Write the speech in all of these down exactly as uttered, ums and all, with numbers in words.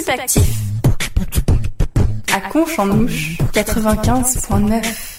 Actif. À Conche-en-Ouche, quatre-vingt-quinze point neuf.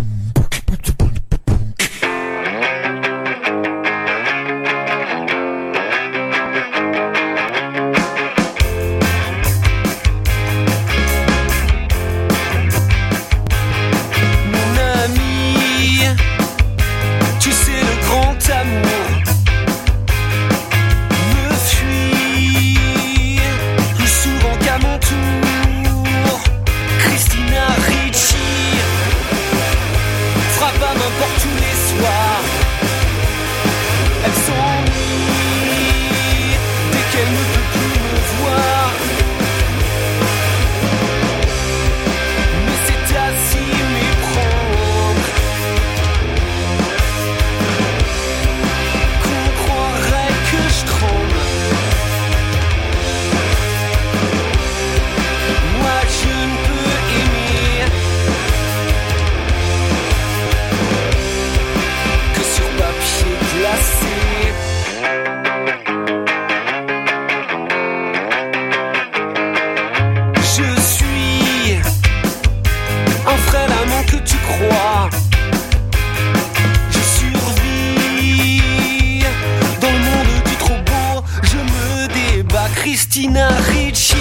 Christina Ricci,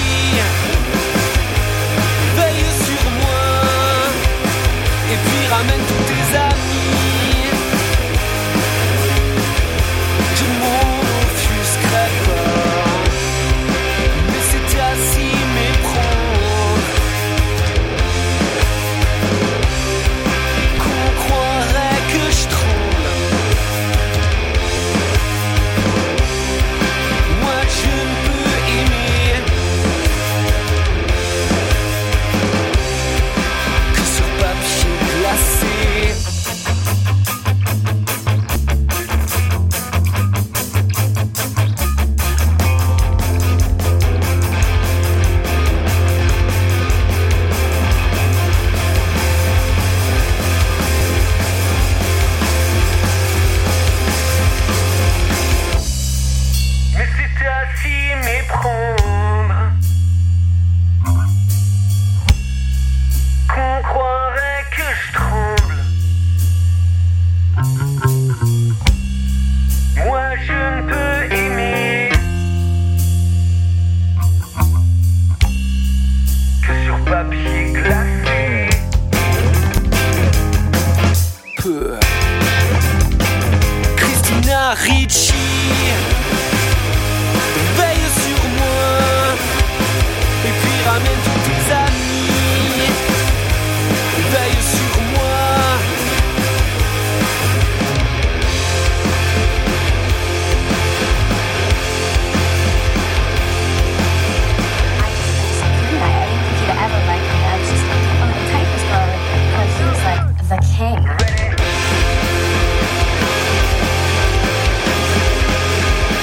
veille sur moi, et puis ramène tous tes amis. Je ne m'en offusquerai pas, mais c'était à s'y méprendre, qu'on croirait que je tremble. Moi je ne peux que sur papier glacé. Mais c'était à s'y méprendre, qu'on croirait que je tremble. Moi je ne peux aimer que sur papier glacé. Peu. Christina Ricci, veille sur moi, et puis ramène tous tes amis. Veille sur moi. I didn't think he'd ever like me. I was just like, oh, the type is girl, because he was like the king.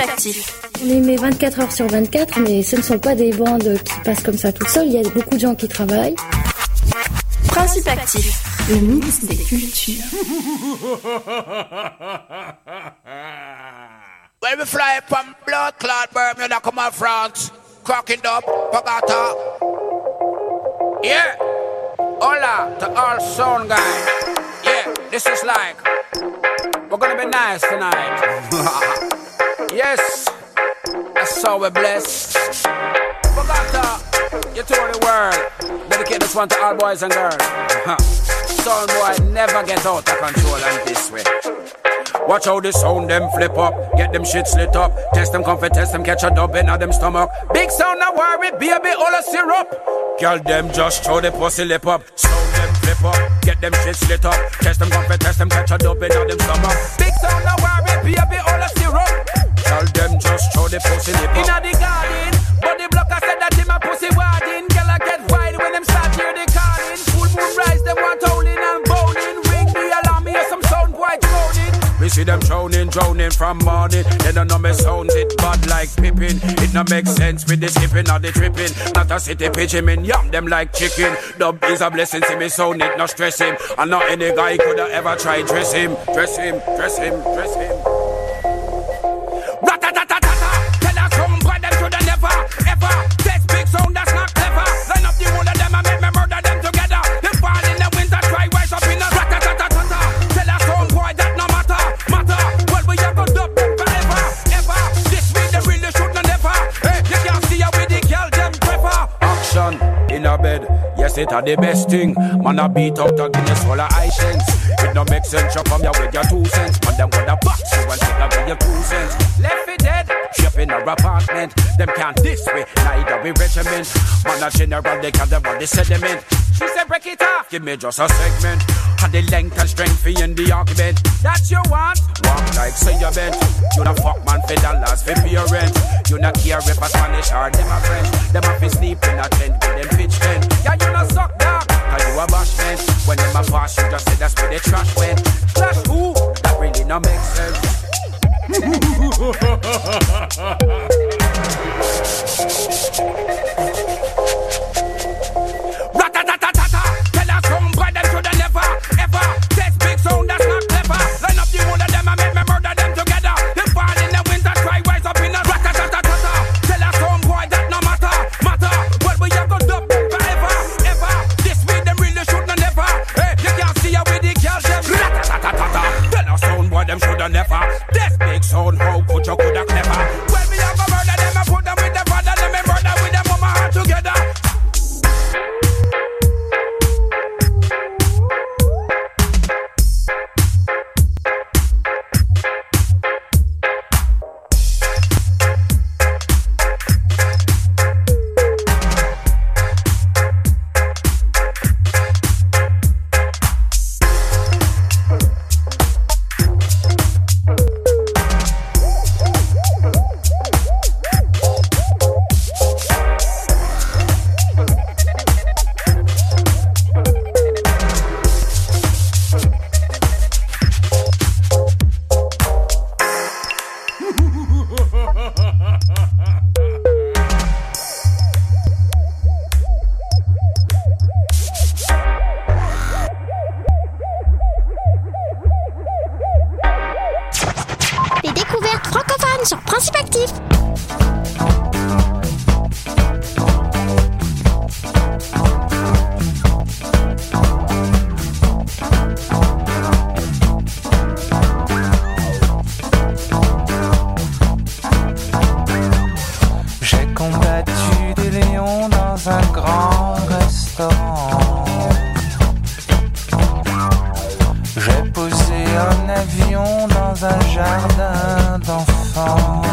Actif. On émet vingt-quatre heures sur vingt-quatre, mais ce ne sont pas des bandes qui passent comme ça toutes seules. Il y a beaucoup de gens qui travaillent. Principe Actif, le mix des cultures. When we fly from blood clot Bermuda, come on France, cracking up, Bogota. Yeah, hola to all sound guys. Yeah, this is like, we're gonna be nice tonight. Yes, that's how we're blessed. Bogota, you told the world, dedicate this one to all boys and girls. Sound boy never get out of control and this way. Watch how the sound them flip up, get them shit slit up. Test them comfort, test them catch a dub in them stomach. Big sound no worry, baby, all a syrup. Girl them just throw the pussy lip up. Sound them flip up, get them shit slit up. Test them comfort, test them catch a dub in them stomach. Big sound no worry, baby, all a syrup. Girl them just throw the pussy lip up. Inna the garden, but the blocker said that him a pussy warding. Girl I get wild when them start hear the calling. Full moon rise, them want howling and bowling. Ring the alarm, hear some sound quite droning. We see them drowning, drowning from morning. They don't know me sounds it bad like Pippin. It no make sense with the skipping or the tripping. Not a city pitch him in, yum them like chicken. Dub is a blessing, see me sound it, no stress him. And not any guy coulda ever try dress him. Dress him, dress him, dress him. Rat-a-tat-tat-tat-tat. Tell us some boy them shoulda never, ever test big sound that's not clever. Line up the whole of them and make me murder them together. Them fall in the winter, try rise up in a rat-a-tat-tat-tat. Tell us some boy that no matter. Matter, well we have to dub them forever, ever. This week they really should not never. Hey, you can't see how we the girl them prefer. Action in a bed, yes it are the best thing. Man a beat out a Guinness full of ice shanks. It no make sense, you come here with your two cents. Man them gonna box you and take away your two cents. Left it dead, ship in our apartment. Them can't this way, neither we regiment. Man a general, they can't about the sediment. She said break it off, give me just a segment. And the length and strength for in the argument. That you want, walk like say you bent. You not fuck man for dollars for pay rent. You not care if a Spanish or them a French. Them a fi sleep in a tent with them pitch tent. Yeah you not suck dog, cause you a bashment. When them a pass you just say that's where the trash went. Trash who? That really not make sense. Rat-a-tat-tat-tat. Tell us some boy them shoulda never, ever test big sound that's not clever. Line up the whole of them and make me murder them together. Them fall in the winter, try rise up in a rat-a-tat-tat-tat. Tell us some boy that no matter, matter. Well we have to dub them forever, ever. This week them really should not never. Hey, you can't see how we the girls them rat-a-tat-tat-tat. Tell us some boy them shoulda never test big sound, how could you coulda clever. Well we have to murder them and put them with the father, them and murder with them mama all together. Les découvertes francophones sur Principe Actif. J'ai combattu des lions dans un grand restaurant. J'ai posé un avion dans un jardin d'enfants.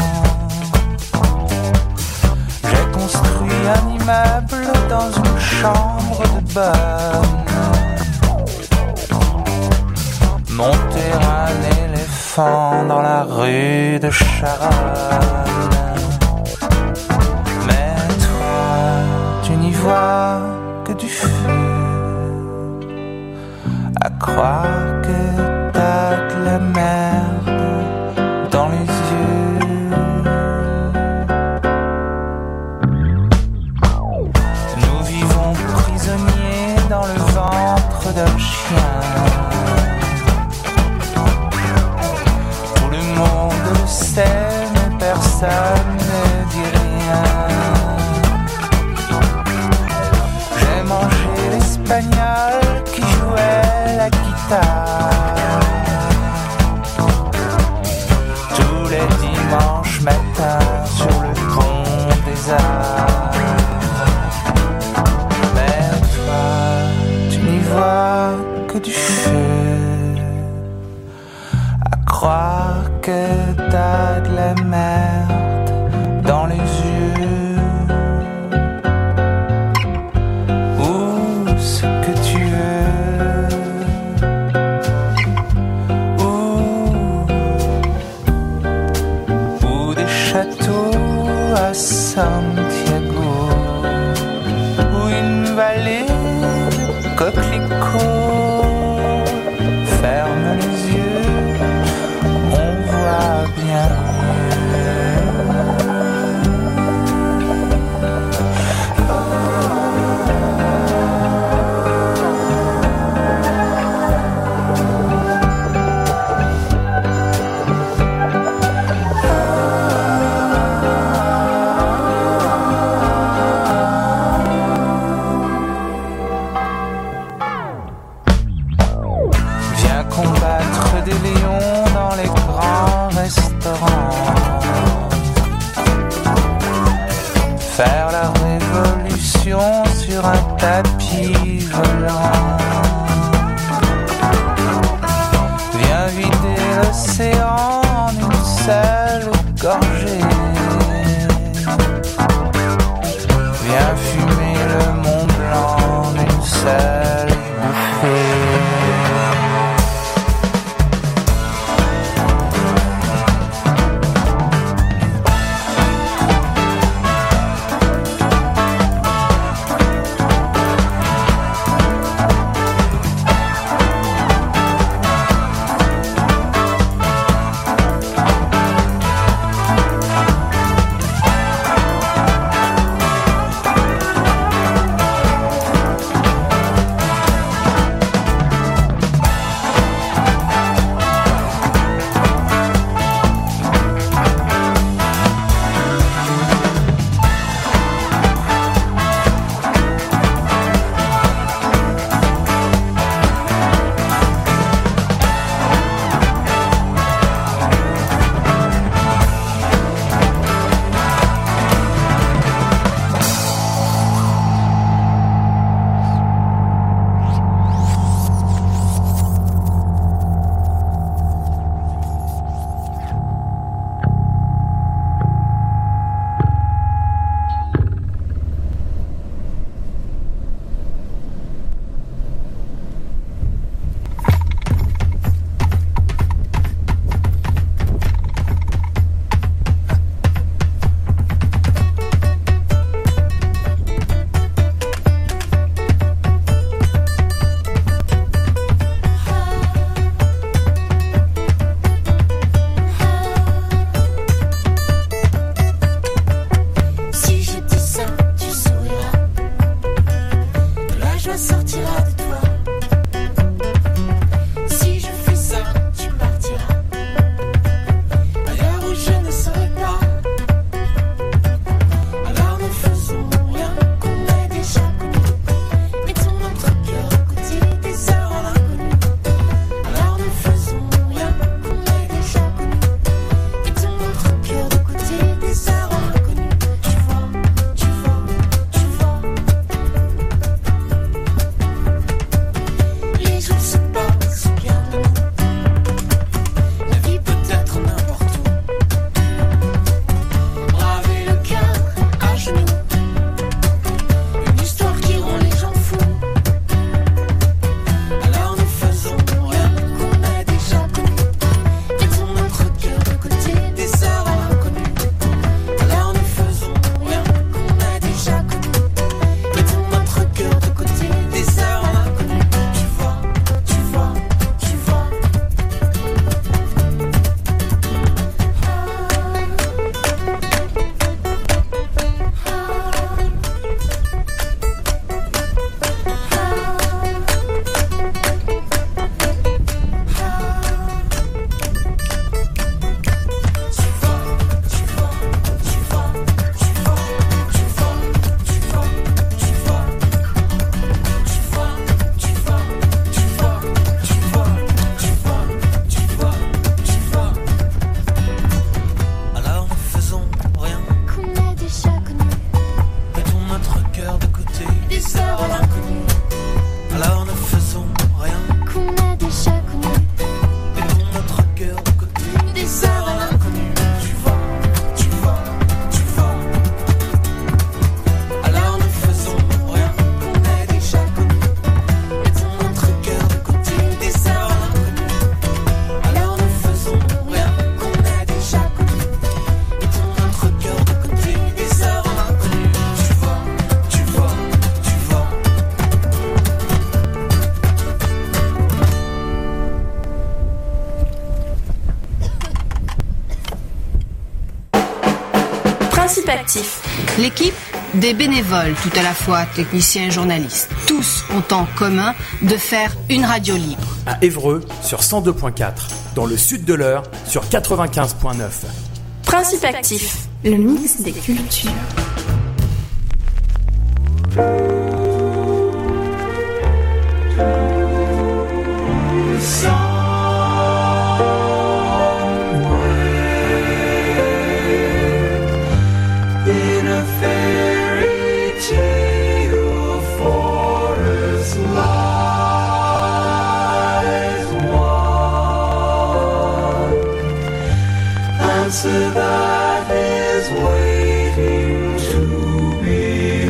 J'ai construit un immeuble dans une chambre de bonne. Monté un éléphant dans la rue de Charonne. Mais toi, tu n'y vois que du feu. À croire que t'as de la merde dans les yeux. personne ne dit rien. J'ai mangé l'espagnol qui jouait la guitare tous les dimanches matins sur le pont des Arts. Mais toi, tu n'y vois que du feu, à croire que t'as de la merde dans les yeux, ou ce que tu veux, ou, ou des châteaux à Santiago, ou une vallée de coquelicots. Ferme les yeux, on voit bien faire la révolution sur un tapis volant. Viens vider l'océan en une seule gorgée. Viens fumer le Mont Blanc en une seule bouffée. Principe Actif. L'équipe, des bénévoles tout à la fois, techniciens et journalistes. Tous ont en commun de faire une radio libre. À Évreux sur cent deux point quatre, dans le sud de l'Eure sur quatre-vingt-quinze point neuf. Principe Actif, le mix des cultures. Answer that is waiting to be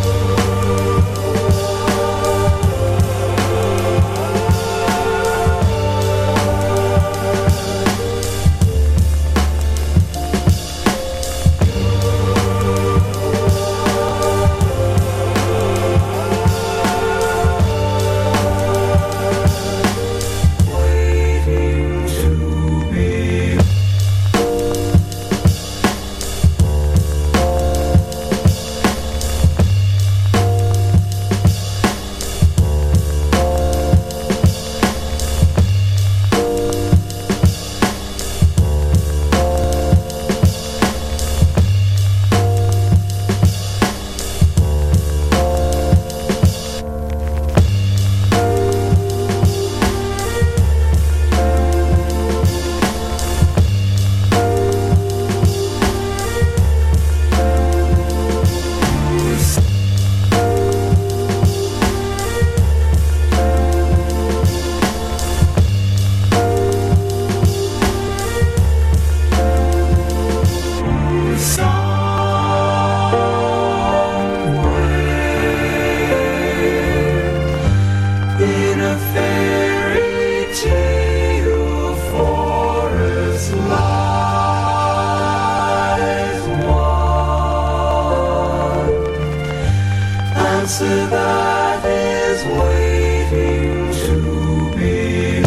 answer that is waiting to be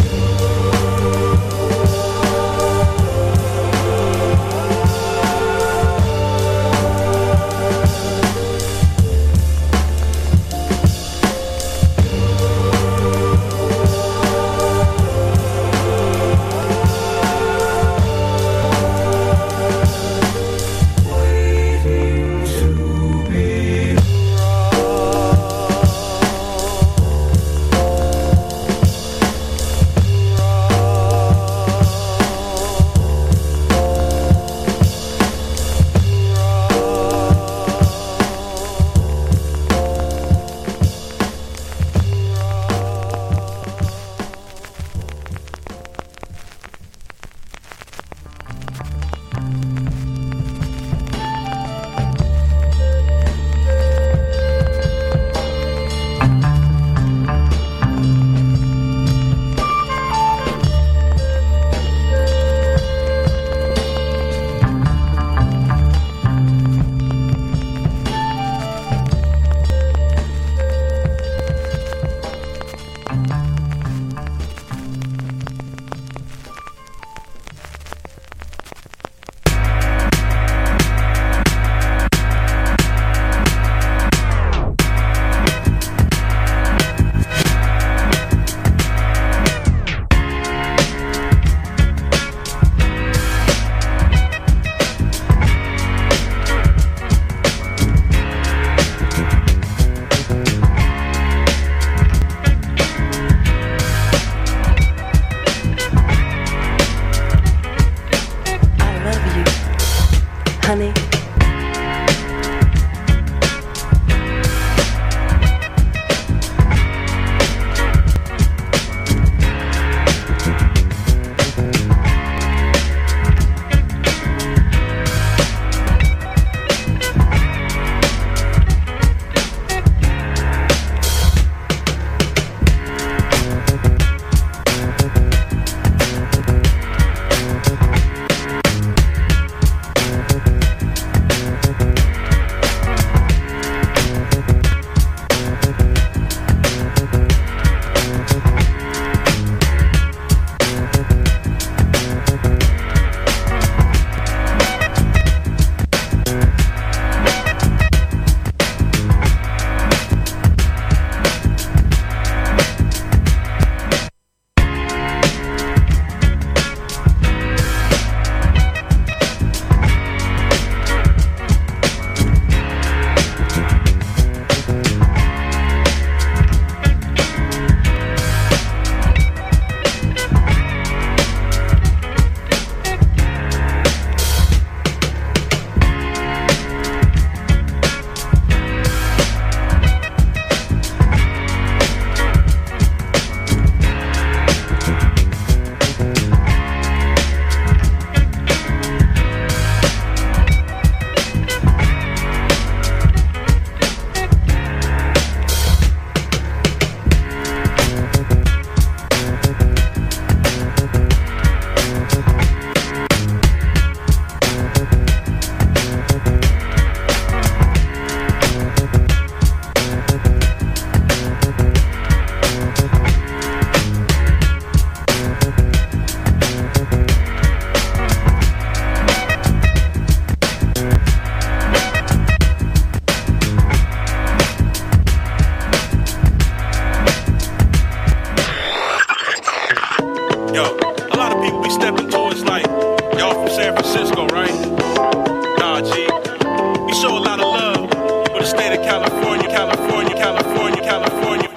honey. people be stepping towards like, y'all from San Francisco, right? Nah, G. We show a lot of love for the state of California, California, California, California.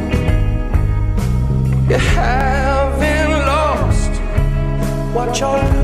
You haven't lost what you're